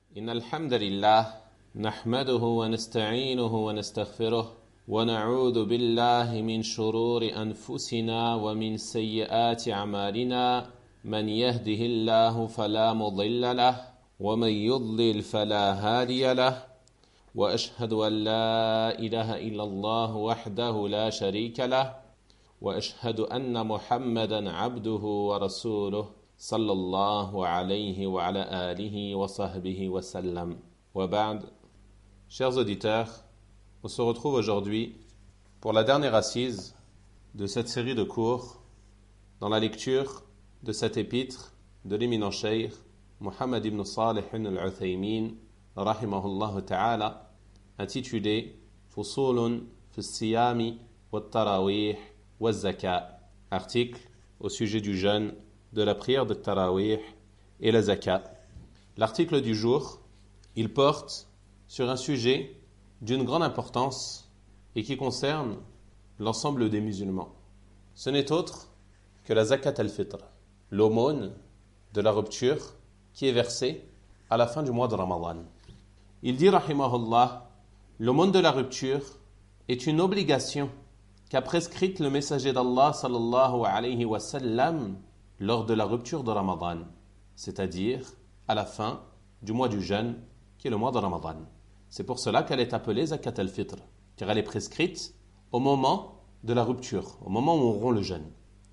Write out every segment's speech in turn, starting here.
إن الحمد لله نحمده ونستعينه ونستغفره ونعوذ بالله من شرور أنفسنا ومن سيئات أعمالنا من يهده الله فلا مضل له ومن يضلل فلا هادي له وأشهد أن لا إله إلا الله وحده لا شريك له وأشهد أن محمدا عبده ورسوله صلى الله عليه وعلى آله وصحبه وسلم وبعد. Chers auditeurs, on se retrouve aujourd'hui pour la dernière assise de cette série de cours dans la lecture de cet épître de l'éminent cheikh Muhammad ibn Salih al-Uthaymin rahimahullah ta'ala, intitulé Fusulun fi siyami wa tarawih wa zaka, article au sujet du jeûne, de la prière de tarawih et la zakat. L'article du jour, il porte sur un sujet d'une grande importance et qui concerne l'ensemble des musulmans. Ce n'est autre que la zakat al-fitr, l'aumône de la rupture qui est versée à la fin du mois de Ramadan. Il dit rahimahullah, l'aumône de la rupture est une obligation qu'a prescrite le messager d'Allah sallallahu alayhi wa sallam lors de la rupture de Ramadan, c'est-à-dire à la fin du mois du jeûne qui est le mois de Ramadan. C'est pour cela qu'elle est appelée zakat al-fitr, car elle est prescrite au moment de la rupture, au moment où on rompt le jeûne.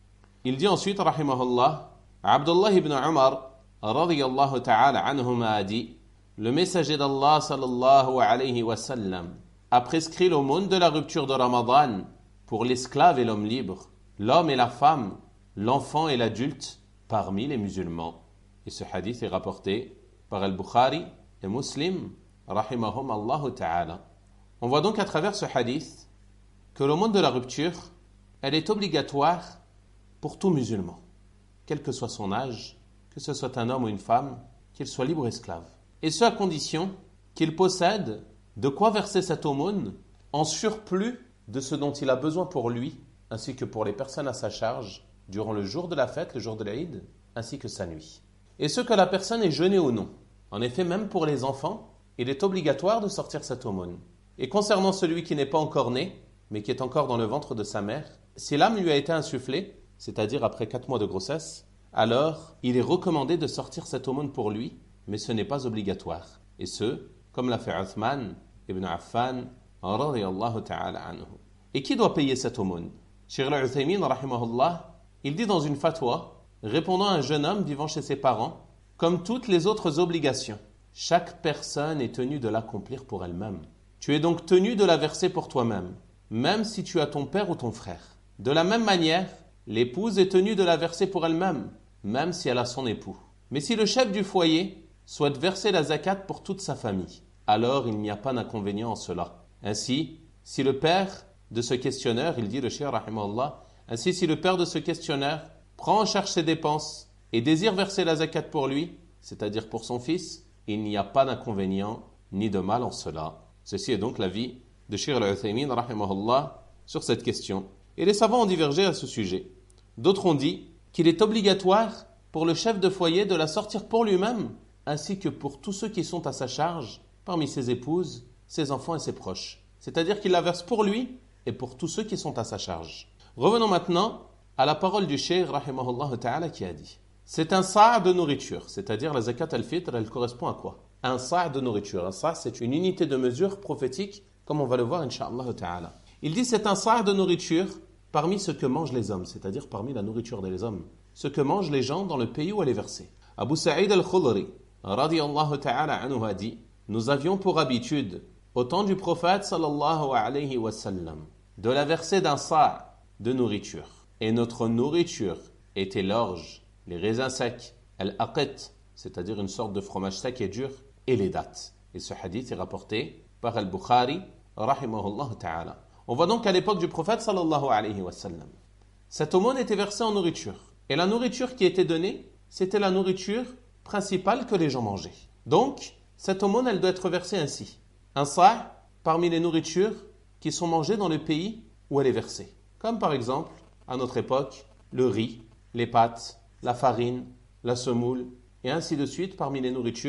Il dit ensuite, rahimahullah, Abdullah ibn Umar, radiyallahu ta'ala anhuma, a dit, le messager d'Allah sallallahu alayhi wa sallam a prescrit l'aumône de la rupture de Ramadan pour l'esclave et l'homme libre, l'homme et la femme, l'enfant et l'adulte parmi les musulmans. Et ce hadith est rapporté par Al-Bukhari et Muslim, rahimahum Allahu ta'ala. On voit donc à travers ce hadith que l'aumône de la rupture, elle est obligatoire pour tout musulman, quel que soit son âge, que ce soit un homme ou une femme, qu'il soit libre ou esclave. Et ce à condition qu'il possède de quoi verser cette aumône en surplus de ce dont il a besoin pour lui, ainsi que pour les personnes à sa charge, durant le jour de la fête, le jour de l'Aïd, ainsi que sa nuit. Et ce que la personne est jeûnée ou non. En effet, même pour les enfants, il est obligatoire de sortir cette aumône. Et concernant celui qui n'est pas encore né, mais qui est encore dans le ventre de sa mère, si l'âme lui a été insufflée, c'est-à-dire après 4 mois de grossesse, alors il est recommandé de sortir cette aumône pour lui, mais ce n'est pas obligatoire. Et ce, comme l'a fait Uthman ibn Affan, radiyallahu ta'ala anhu. Et qui doit payer cette aumône? Cheikh al-Uthaymin, rahimahullah, il dit dans une fatwa, répondant à un jeune homme vivant chez ses parents, comme toutes les autres obligations, chaque personne est tenue de l'accomplir pour elle-même. Tu es donc tenu de la verser pour toi-même, même si tu as ton père ou ton frère. De la même manière, l'épouse est tenue de la verser pour elle-même, même si elle a son époux. Mais si le chef du foyer souhaite verser la zakat pour toute sa famille, alors il n'y a pas d'inconvénient en cela. Ainsi, si le père de ce questionneur, il dit le cheikh rahimahullah, ainsi si le père de ce questionneur prend en charge ses dépenses et désire verser la zakat pour lui, c'est-à-dire pour son fils, il n'y a pas d'inconvénient ni de mal en cela. Ceci est donc l'avis de Cheikh al-Uthaymin rahimahullah sur cette question. Et les savants ont divergé à ce sujet. D'autres ont dit qu'il est obligatoire pour le chef de foyer de la sortir pour lui-même, ainsi que pour tous ceux qui sont à sa charge, parmi ses épouses, ses enfants et ses proches. C'est-à-dire qu'il la verse pour lui et pour tous ceux qui sont à sa charge. Revenons maintenant à la parole du cheikh rahimahullah ta'ala qui a dit, c'est un sa' de nourriture, c'est-à-dire la zakat al-fitr, elle correspond à quoi? Un sa' de nourriture. Un sa' c'est une unité de mesure prophétique, comme on va le voir incha'Allah ta'ala. Il dit c'est un sa' de nourriture parmi ce que mangent les hommes, c'est-à-dire parmi la nourriture des hommes, ce que mangent les gens dans le pays où elle est versée. Abu Sa'id al-Khudri radiyallahu ta'ala anhu a dit, nous avions pour habitude au temps du prophète sallallahu alayhi wa sallam de la verser d'un sa' de nourriture. Et notre nourriture était l'orge, les raisins secs, al-aqit, c'est-à-dire une sorte de fromage sec et dur, et les dattes. Et ce hadith est rapporté par Al-Bukhari, rahimahullah ta'ala. On voit donc qu'à l'époque du prophète sallallahu alayhi wa sallam, cette aumône était versée en nourriture. Et la nourriture qui était donnée, c'était la nourriture principale que les gens mangeaient. Donc, cette aumône, elle doit être versée ainsi. Un sa' parmi les nourritures qui sont mangées dans le pays où elle est versée. Comme par exemple, à notre époque, le riz, les pâtes, la farine, la semoule, et ainsi de suite parmi les nourritures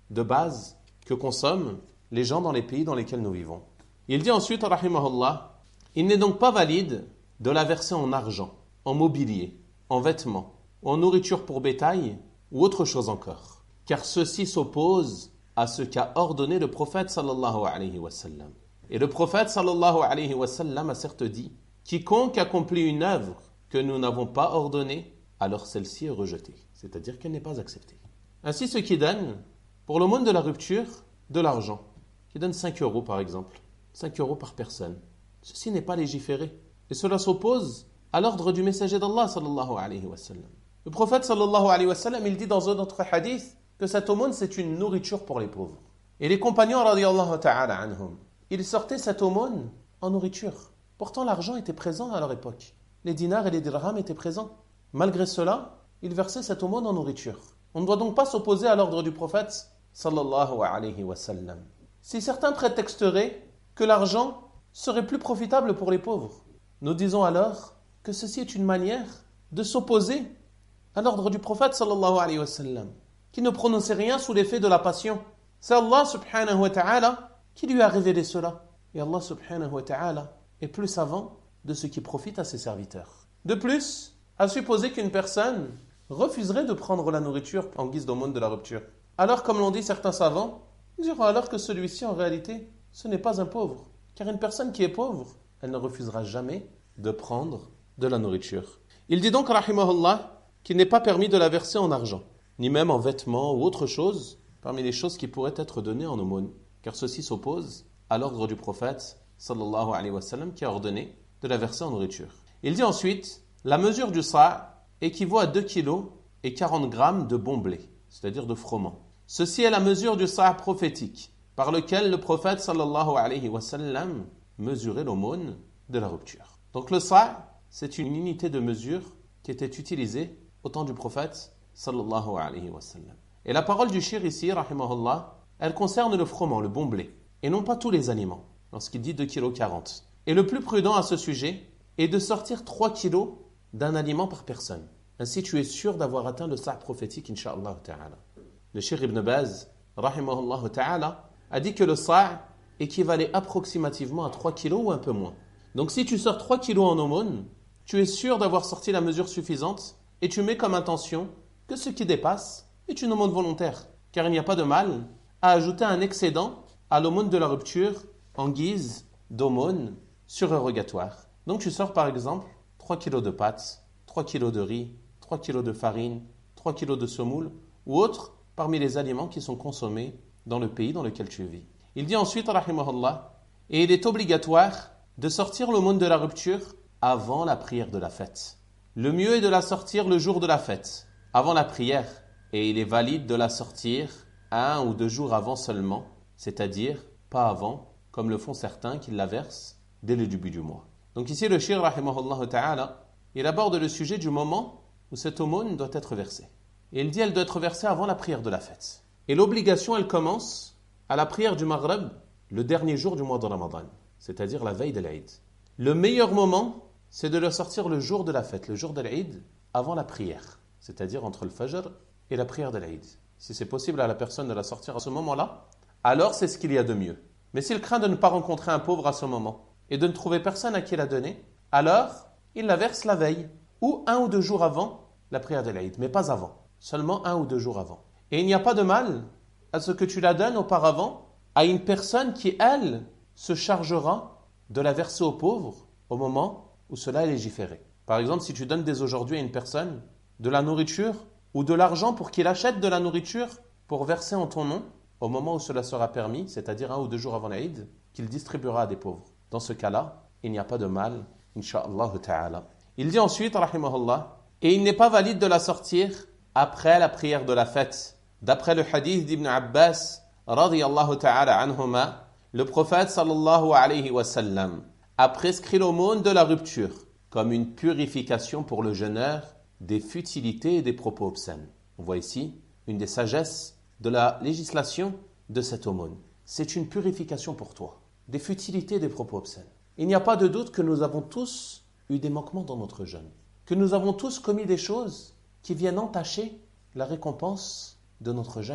de base que consomment les gens dans les pays dans lesquels nous vivons. Il dit ensuite, rahimahullah, il n'est donc pas valide de la verser en argent, en mobilier, en vêtements, en nourriture pour bétail ou autre chose encore. Car ceci s'oppose à ce qu'a ordonné le prophète sallallahu alayhi wa sallam. Et le prophète sallallahu alayhi wa sallam a certes dit « Quiconque accomplit une œuvre que nous n'avons pas ordonnée, alors celle-ci est rejetée. » C'est-à-dire qu'elle n'est pas acceptée. Ainsi, ceux qui donnent, pour l'aumône de la rupture, de l'argent, qui donnent 5 euros par exemple, 5 euros par personne, ceci n'est pas légiféré. Et cela s'oppose à l'ordre du messager d'Allah sallallahu alayhi wa sallam. Le prophète sallallahu alayhi wa sallam, il dit dans un autre hadith que cette aumône c'est une nourriture pour les pauvres. Et les compagnons radiyallahu ta'ala anhum, ils sortaient cette aumône en nourriture. Pourtant l'argent était présent à leur époque. Les dinars et les dirhams étaient présents. Malgré cela, ils versaient cette aumône en nourriture. On ne doit donc pas s'opposer à l'ordre du prophète sallallahu alayhi wa sallam. Si certains prétexteraient que l'argent serait plus profitable pour les pauvres, nous disons alors que ceci est une manière de s'opposer à l'ordre du prophète sallallahu alayhi wa sallam, qui ne prononçait rien sous l'effet de la passion. C'est Allah subhanahu wa ta'ala qui lui a révélé cela. Et Allah subhanahu wa ta'ala est plus savant de ce qui profite à ses serviteurs. De plus, à supposer qu'une personne refuserait de prendre la nourriture en guise d'aumône de la rupture. Alors, comme l'ont dit certains savants, ils diront alors que celui-ci, en réalité, ce n'est pas un pauvre. Car une personne qui est pauvre, elle ne refusera jamais de prendre de la nourriture. Il dit donc, rahimahullah, qu'il n'est pas permis de la verser en argent, ni même en vêtements ou autre chose, parmi les choses qui pourraient être données en aumône. Car ceci s'oppose à l'ordre du prophète, sallallahu alayhi wa sallam, qui a ordonné de la verser en nourriture. Il dit ensuite, la mesure du sa' équivaut à 2 kg et 40 grammes de bon blé, c'est-à-dire de froment. Ceci est la mesure du sa' prophétique, par lequel le prophète sallallahu alayhi wa sallam mesurait l'aumône de la rupture. Donc le sa', c'est une unité de mesure qui était utilisée au temps du prophète sallallahu alayhi wa sallam. Et la parole du shir ici, rahimahullah, elle concerne le froment, le bon blé, et non pas tous les aliments, lorsqu'il dit 2,40 kg. Et le plus prudent à ce sujet est de sortir 3 kg d'un aliment par personne. Ainsi, tu es sûr d'avoir atteint le sa' prophétique, incha'Allah ta'ala. Le Cheikh Ibn Baz, rahimahullah ta'ala, a dit que le sa' équivalait approximativement à 3 kg ou un peu moins. Donc si tu sors 3 kg en aumône, tu es sûr d'avoir sorti la mesure suffisante et tu mets comme intention que ce qui dépasse est une aumône volontaire. Car il n'y a pas de mal à ajouter un excédent à l'aumône de la rupture en guise d'aumône surérogatoire. Donc tu sors par exemple 3 kg de pâtes, 3 kg de riz, 3 kg de farine, 3 kg de semoule ou autres parmi les aliments qui sont consommés dans le pays dans lequel tu vis. Il dit ensuite, rahimahullah, et il est obligatoire de sortir l'aumône de la rupture avant la prière de la fête. Le mieux est de la sortir le jour de la fête, avant la prière, et il est valide de la sortir 1 ou 2 jours avant seulement, c'est-à-dire pas avant, comme le font certains qui la versent dès le début du mois. Donc ici le shir, rahimahullah ta'ala, il aborde le sujet du moment où cette aumône doit être versée. Et il dit elle doit être versée avant la prière de la fête. Et l'obligation, elle commence à la prière du Maghreb, le dernier jour du mois de Ramadan, c'est-à-dire la veille de l'Aïd. Le meilleur moment, c'est de le sortir le jour de la fête, le jour de l'Aïd, avant la prière, c'est-à-dire entre le Fajr et la prière de l'Aïd. Si c'est possible à la personne de la sortir à ce moment-là, alors c'est ce qu'il y a de mieux. Mais s'il craint de ne pas rencontrer un pauvre à ce moment et de ne trouver personne à qui la donner, alors il la verse la veille ou 1 ou 2 jours avant la prière de l'Aïd, mais pas avant, seulement 1 ou 2 jours avant. Et il n'y a pas de mal à ce que tu la donnes auparavant à une personne qui, elle, se chargera de la verser aux pauvres au moment où cela est légiféré. Par exemple, si tu donnes dès aujourd'hui à une personne de la nourriture ou de l'argent pour qu'il achète de la nourriture pour verser en ton nom, au moment où cela sera permis, c'est-à-dire 1 ou 2 jours avant l'Aïd, qu'il distribuera à des pauvres. Dans ce cas-là, il n'y a pas de mal, incha'Allah ta'ala. Il dit ensuite, rahimahullah, et il n'est pas valide de la sortir après la prière de la fête. D'après le hadith d'Ibn Abbas, radiyallahu ta'ala anhuma, le prophète sallallahu alayhi wa sallam a prescrit l'aumône de la rupture comme une purification pour le jeûneur des futilités et des propos obscènes. On voit ici une des sagesses de la législation de cette aumône. C'est une purification pour toi, des futilités et des propos obscènes. Il n'y a pas de doute que nous avons tous eu des manquements dans notre jeûne, que nous avons tous commis des choses qui viennent entacher la récompense de notre jeûne.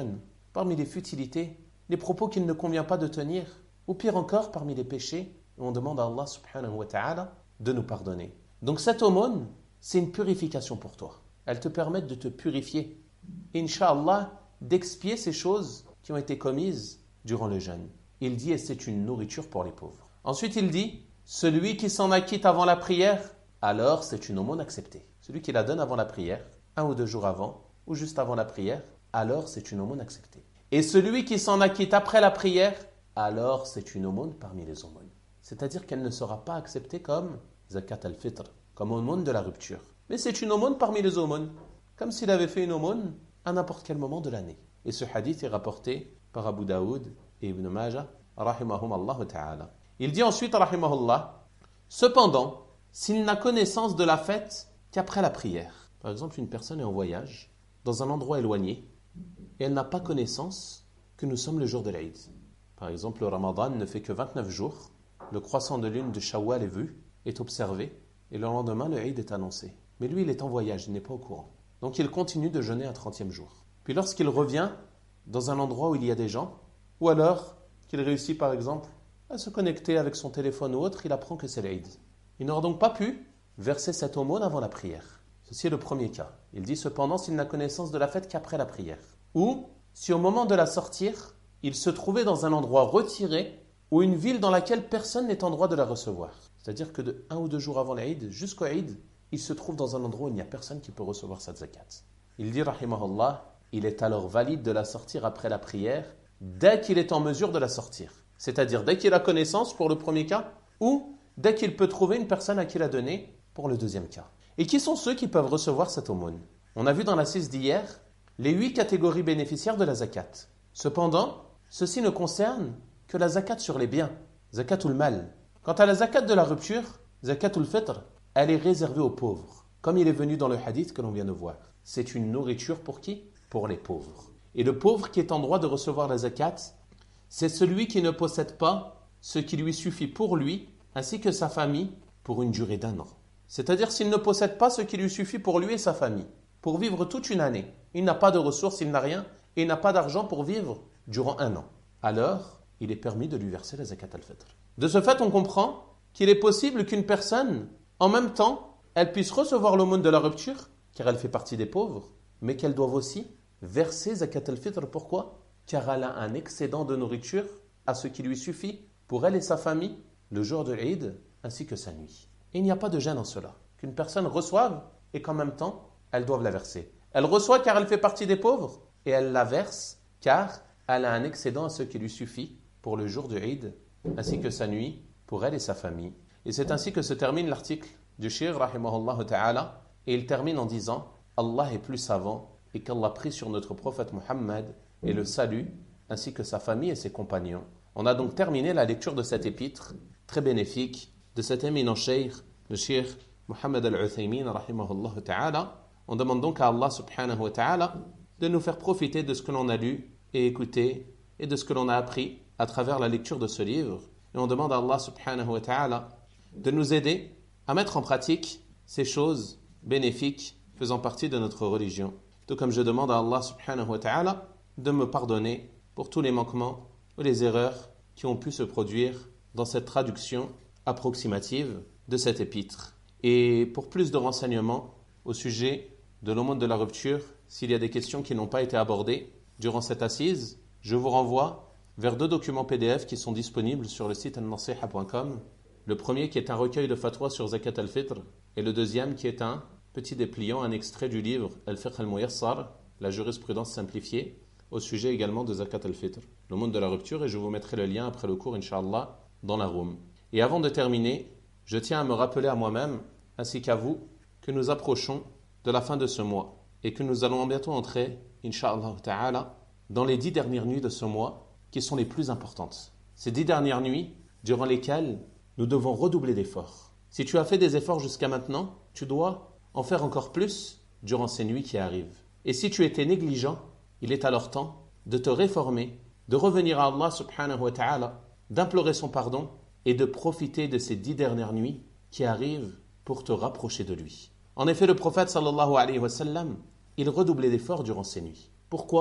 parmi les futilités, les propos qu'il ne convient pas de tenir, ou pire encore, parmi les péchés, où on demande à Allah subhanahu wa ta'ala de nous pardonner. Donc cette aumône, c'est une purification pour toi. Elle te permet de te purifier. Inch'Allah, d'expier ces choses qui ont été commises durant le jeûne. Il dit, et c'est une nourriture pour les pauvres. Ensuite, il dit, celui qui s'en acquitte avant la prière, alors c'est une aumône acceptée. Celui qui la donne avant la prière, 1 ou 2 jours avant, ou juste avant la prière, alors c'est une aumône acceptée. Et celui qui s'en acquitte après la prière, alors c'est une aumône parmi les aumônes. C'est-à-dire qu'elle ne sera pas acceptée comme zakat al-fitr, comme aumône de la rupture. Mais c'est une aumône parmi les aumônes, comme s'il avait fait une aumône à n'importe quel moment de l'année. Et ce hadith est rapporté par Abu Daoud et Ibn Majah, rahimahum Allah ta'ala. Il dit ensuite, rahimahullah, cependant, s'il n'a connaissance de la fête qu'après la prière. Par exemple, une personne est en voyage, dans un endroit éloigné, et elle n'a pas connaissance que nous sommes le jour de l'Aïd. Par exemple, le Ramadan ne fait que 29 jours, le croissant de lune de Shawwal est vu, est observé, et le lendemain, le Aïd est annoncé. Mais lui, il est en voyage, il n'est pas au courant. Donc il continue de jeûner un 30e jour. Puis lorsqu'il revient dans un endroit où il y a des gens, ou alors qu'il réussit par exemple à se connecter avec son téléphone ou autre, il apprend que c'est l'Aïd. Il n'aura donc pas pu verser cette aumône avant la prière. Ceci est le premier cas. Il dit cependant s'il n'a connaissance de la fête qu'après la prière. Ou si au moment de la sortir, il se trouvait dans un endroit retiré ou une ville dans laquelle personne n'est en droit de la recevoir. C'est-à-dire que de 1 ou 2 jours avant l'Aïd jusqu'au Aïd, il se trouve dans un endroit où il n'y a personne qui peut recevoir cette zakat. Il dit, rahimahullah, il est alors valide de la sortir après la prière dès qu'il est en mesure de la sortir. C'est-à-dire dès qu'il a connaissance pour le premier cas ou dès qu'il peut trouver une personne à qui la donner pour le deuxième cas. Et qui sont ceux qui peuvent recevoir cette aumône? On a vu dans l'assise d'hier les 8 catégories bénéficiaires de la zakat. Cependant, ceci ne concerne que la zakat sur les biens, zakatul mal. Quant à la zakat de la rupture, zakatul fitr, elle est réservée aux pauvres. Comme il est venu dans le hadith que l'on vient de voir. C'est une nourriture pour qui? Pour les pauvres. Et le pauvre qui est en droit de recevoir la zakat, c'est celui qui ne possède pas ce qui lui suffit pour lui, ainsi que sa famille, pour une durée d'1 an. C'est-à-dire s'il ne possède pas ce qui lui suffit pour lui et sa famille, pour vivre toute une année. Il n'a pas de ressources, il n'a rien, et il n'a pas d'argent pour vivre durant 1 an. Alors, il est permis de lui verser la zakat al-fitr. De ce fait, on comprend qu'il est possible qu'une personne, en même temps, elle puisse recevoir l'aumône de la rupture, car elle fait partie des pauvres, mais qu'elle doive aussi verser zakat al-fitr. Pourquoi? Car elle a un excédent de nourriture à ce qui lui suffit pour elle et sa famille le jour de l'Eid ainsi que sa nuit. Et il n'y a pas de gêne en cela, qu'une personne reçoive et qu'en même temps, elle doive la verser. Elle reçoit car elle fait partie des pauvres et elle la verse car elle a un excédent à ce qui lui suffit pour le jour de Eid ainsi que sa nuit pour elle et sa famille. Et c'est ainsi que se termine l'article du Shir, rahimahullah ta'ala, et il termine en disant Allah est plus savant et qu'Allah prie sur notre prophète Muhammad et le salue ainsi que sa famille et ses compagnons. On a donc terminé la lecture de cet épître très bénéfique de cet éminent cheikh, le cheikh Muhammad al-Uthaymin rahimahullah ta'ala. On demande donc à Allah subhanahu wa ta'ala de nous faire profiter de ce que l'on a lu et écouté et de ce que l'on a appris à travers la lecture de ce livre. Et on demande à Allah subhanahu wa ta'ala de nous aider à mettre en pratique ces choses bénéfiques faisant partie de notre religion. Tout comme je demande à Allah subhanahu wa ta'ala de me pardonner pour tous les manquements ou les erreurs qui ont pu se produire dans cette traduction approximative de cet épître. Et pour plus de renseignements au sujet de l'aumône de la rupture, s'il y a des questions qui n'ont pas été abordées durant cette assise, je vous renvoie vers 2 documents PDF qui sont disponibles sur le site al-nasiha.com. Le premier qui est un recueil de fatwa sur Zakat al-Fitr et le deuxième qui est un petit dépliant, un extrait du livre Al-Fiqh al-Muyassar, la jurisprudence simplifiée, au sujet également de Zakat al-Fitr, l'aumône de la rupture, et je vous mettrai le lien après le cours, Inch'Allah, dans la room. Et avant de terminer, je tiens à me rappeler à moi-même, ainsi qu'à vous, que nous approchons de la fin de ce mois et que nous allons bientôt entrer, Inch'Allah ta'ala, dans les 10 dernières nuits de ce mois qui sont les plus importantes. Ces 10 dernières nuits durant lesquelles nous devons redoubler d'efforts. Si tu as fait des efforts jusqu'à maintenant, tu dois en faire encore plus durant ces nuits qui arrivent. Et si tu étais négligent, il est alors temps de te réformer, de revenir à Allah subhanahu wa ta'ala, d'implorer son pardon et de profiter de ces 10 dernières nuits qui arrivent pour te rapprocher de lui. En effet, le prophète sallallahu alayhi wa sallam, il redoublait d'efforts durant ces nuits. Pourquoi?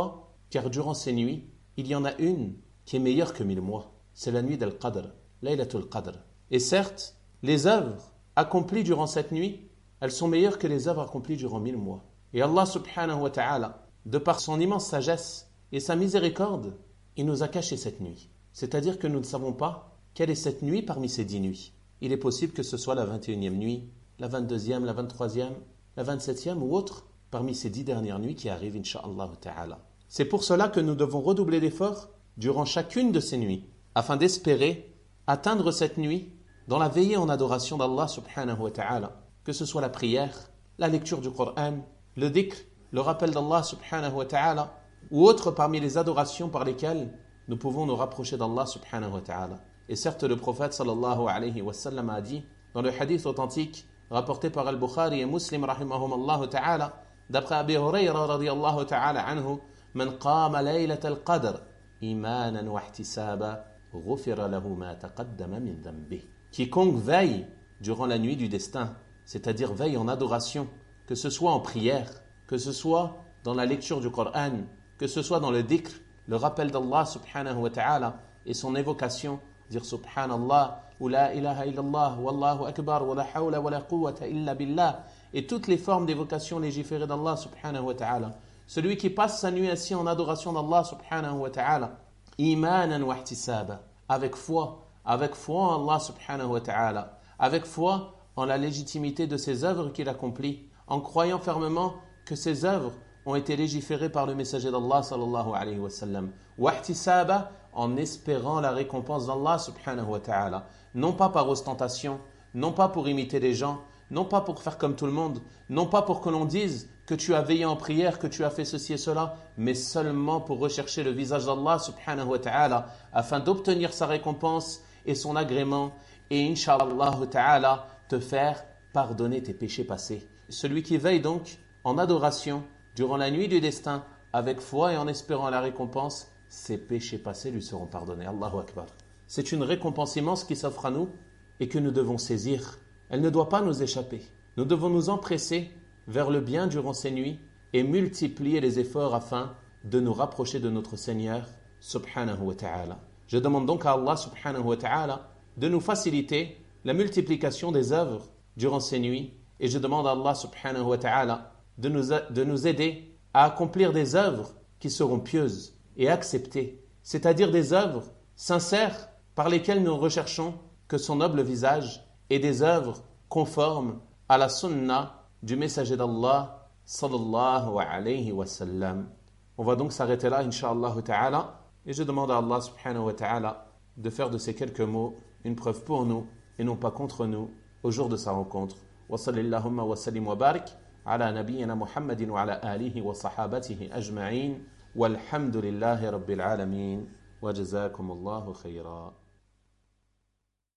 car durant ces nuits, il y en a une qui est meilleure que 1000 mois. C'est la nuit d'Al-Qadr, Laylatul Qadr. Et certes, les œuvres accomplies durant cette nuit, elles sont meilleures que les œuvres accomplies durant 1000 mois. Et Allah subhanahu wa ta'ala, de par son immense sagesse et sa miséricorde, il nous a caché cette nuit. C'est-à-dire que nous ne savons pas quelle est cette nuit parmi ces 10 nuits. Il est possible que ce soit la 21e nuit, la 22e, la 23e, la 27e ou autre parmi ces 10 dernières nuits qui arrivent, incha'Allah ta'ala. C'est pour cela que nous devons redoubler d'efforts durant chacune de ces nuits, afin d'espérer atteindre cette nuit dans la veillée en adoration d'Allah subhanahu wa ta'ala, que ce soit la prière, la lecture du Coran, le dhikr, le rappel d'Allah subhanahu wa ta'ala, ou autre parmi les adorations par lesquelles nous pouvons nous rapprocher d'Allah subhanahu wa ta'ala. Et certes, le prophète sallallahu alayhi wa sallam a dit, dans le hadith authentique, rapporté par Al-Bukhari et Muslim rahimahumallahu ta'ala, d'après Abi Hurayra radiyallahu ta'ala anhu, من قام ليلة القدر إيمانا واحتسابا غفر له ما تقدم من ذنبه. Quiconque veille durant la nuit du destin, c'est-à-dire veille en adoration, que ce soit en prière, que ce soit dans la lecture du Coran, que ce soit dans le dhikr, le rappel d'Allah subhanahu wa ta'ala et son évocation, dire subhanallah ou la ilaha illallah wallahu akbar wa la hawla wa la quwwata illa billah, et toutes les formes d'évocation légiférées d'Allah subhanahu wa ta'ala. Celui qui passe sa nuit assis en adoration d'Allah subhanahu wa ta'ala, imanan wa ihtisaba, avec foi en Allah subhanahu wa ta'ala, avec foi en la légitimité de ses œuvres qu'il accomplit, en croyant fermement que ses œuvres ont été légiférées par le messager d'Allah sallallahu alayhi wa sallam, wa ihtisaba, en espérant la récompense d'Allah subhanahu wa ta'ala, non pas par ostentation, non pas pour imiter les gens, non pas pour faire comme tout le monde, non pas pour que l'on dise que tu as veillé en prière, que tu as fait ceci et cela, mais seulement pour rechercher le visage d'Allah subhanahu wa ta'ala, afin d'obtenir sa récompense et son agrément, et insha'Allah ta'ala, te faire pardonner tes péchés passés. Celui qui veille donc en adoration durant la nuit du destin, avec foi et en espérant la récompense, ses péchés passés lui seront pardonnés. Allahu Akbar. C'est une récompense immense qui s'offre à nous et que nous devons saisir. Elle ne doit pas nous échapper. Nous devons nous empresser vers le bien durant ces nuits et multiplier les efforts afin de nous rapprocher de notre Seigneur subhanahu wa ta'ala. Je demande donc à Allah subhanahu wa ta'ala de nous faciliter la multiplication des œuvres durant ces nuits et je demande à Allah subhanahu wa ta'ala de nous aider à accomplir des œuvres qui seront pieuses et acceptées, c'est-à-dire des œuvres sincères par lesquelles nous recherchons que son noble visage et des œuvres conformes à la sunna du messager d'Allah sallallahu alayhi wa sallam. On va donc s'arrêter là, insha'Allah ta'ala, et je demande à Allah subhanahu wa ta'ala de faire de ces quelques mots une preuve pour nous et non pas contre nous au jour de sa rencontre. Wa sallallahu wa sallim wa barik ala nabiyyina Muhammadin wa ala alihi wa sahabatihi ajma'in walhamdulillahi rabbil alamin wa jazakumullahu khayra.